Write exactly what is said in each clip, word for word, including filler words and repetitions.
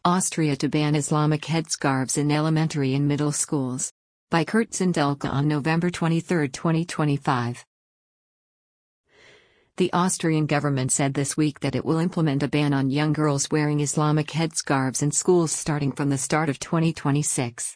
Austria to ban Islamic headscarves in elementary and middle schools. By Kurt Sindelka on November twenty-third, twenty twenty-five. The Austrian government said this week that it will implement a ban on young girls wearing Islamic headscarves in schools starting from the start of twenty twenty-six.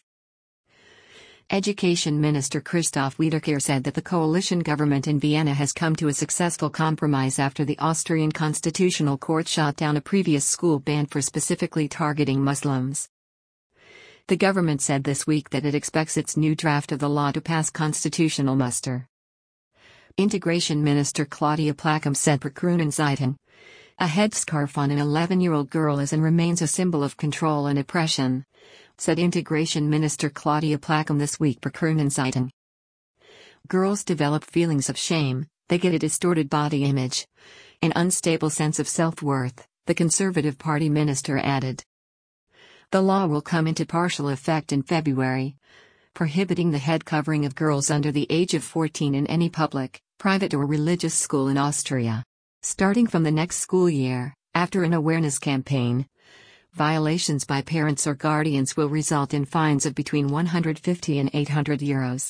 Education Minister Christoph Wiederkehr said that the coalition government in Vienna has come to a successful compromise after the Austrian Constitutional Court shot down a previous school ban for specifically targeting Muslims. The government said this week that it expects its new draft of the law to pass constitutional muster. Integration Minister Claudia Placham said per Kronenzeitung, a headscarf on an eleven-year-old girl is and remains a symbol of control and oppression, said Integration Minister Claudia Placham this week per Kronenzeitung. Girls develop feelings of shame, they get a distorted body image, an unstable sense of self-worth, the Conservative Party minister added. The law will come into partial effect in February, prohibiting the head covering of girls under the age of fourteen in any public, private or religious school in Austria. Starting from the next school year, after an awareness campaign, violations by parents or guardians will result in fines of between one hundred fifty and eight hundred euros.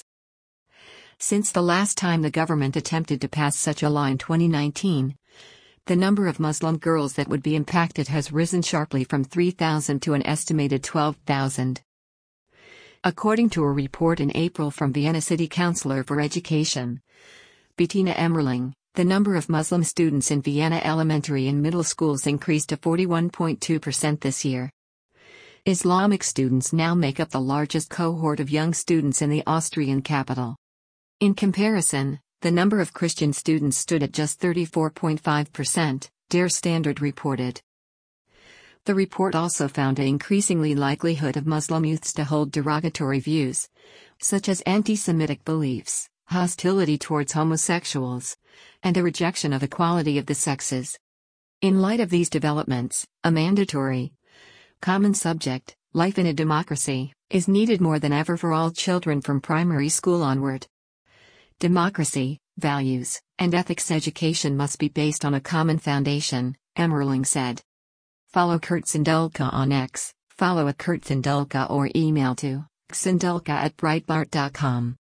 Since the last time the government attempted to pass such a law in twenty nineteen, the number of Muslim girls that would be impacted has risen sharply from three thousand to an estimated twelve thousand. According to a report in April from Vienna City Councillor for Education, Bettina Emmerling, the number of Muslim students in Vienna elementary and middle schools increased to forty-one point two percent this year. Islamic students now make up the largest cohort of young students in the Austrian capital. In comparison, the number of Christian students stood at just thirty-four point five percent, Der Standard reported. The report also found an increasingly likelihood of Muslim youths to hold derogatory views, such as anti-Semitic beliefs, hostility towards homosexuals, and a rejection of equality of the sexes. In light of these developments, a mandatory, common subject, life in a democracy, is needed more than ever for all children from primary school onward. Democracy, values, and ethics education must be based on a common foundation, Emmerling said. Follow Kurt Sindelka on X, follow at Kurt Sindelka or email to sindelka at breitbart dot com.